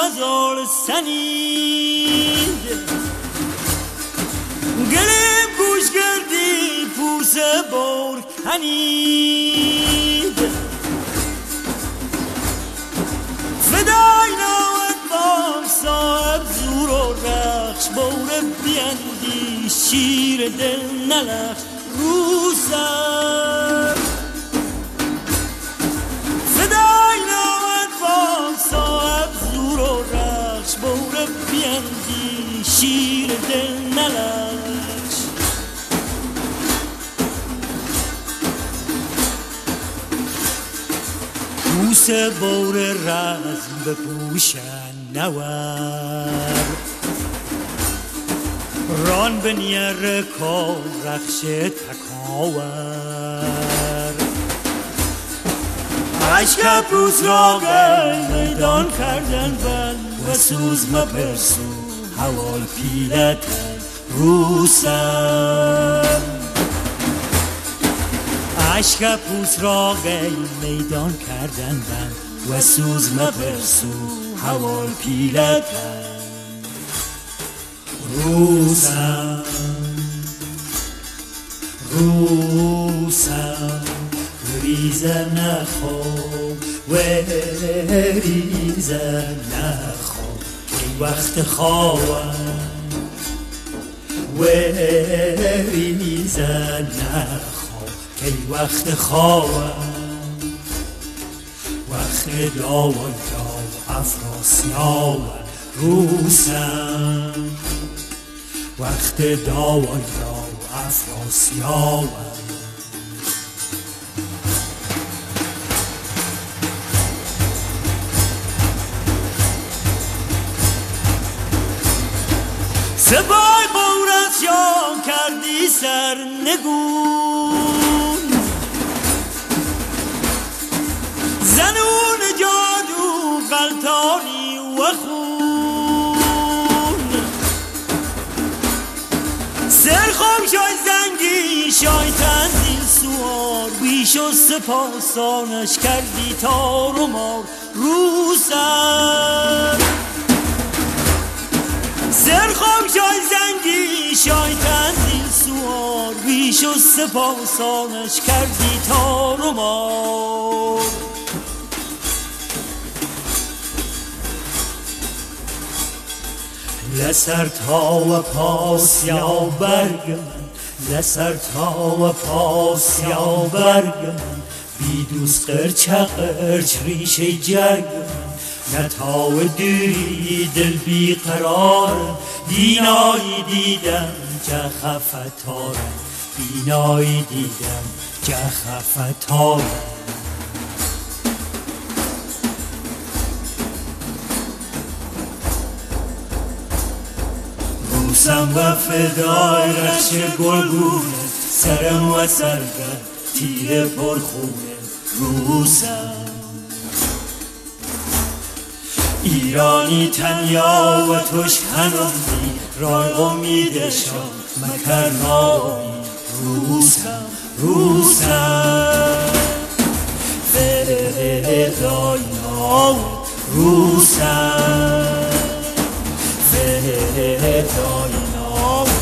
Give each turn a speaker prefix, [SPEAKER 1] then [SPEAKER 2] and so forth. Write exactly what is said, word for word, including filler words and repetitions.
[SPEAKER 1] غزال سنید گلیم گوش کردی پوس بار کنید فدای نامت بام صاحب زور و رخش بور بیندی شیر دل نلخش رو سر فدای نامت بام صاحب زور و رخش بور بیندی شیر دل نلخش پوس بور رزم بپوشن نور ران بنیر کار رخش تکاور عشق پوس را میدان کردن بل و سوز مپرسو حوال پیلت رو سر عشق پوس را میدان کردن بل و سوز مپرسو حوال پیلت روسم روسم ریزه نخو و ریزه نخو کی وقت خوابم و ریزه نخو کی وقت خوابم وقت داوی داو افراسیاب روسم وقت داوی داو افراسیاب سبای بورت شام کردی سرنگون زنون جادو غلطانی و خون سرخم شای زنگی شای تنزیل سوار بیش و سپاسانش کردی تار و مار رو سر سرخم شای زنگی شای تنزیل سوار بیش و سپاسانش کردی تار و مار لسر تا و پاس یا برگ من لسر تا و پاس یا برگ من بی دوست قرچ قرچ ریشه جرگ من نتا و دوری دل بی قرار بینایی دیدم که خفتارم بینایی دیدم که خفتارم روسم و فدای رخش گلگونه سرم و سرگر تیر پرخونه روسم ایرانی تنیا و توش هنوزی رای امیدشان مکرنایی روسم روسم فدای نام روسم فدای نام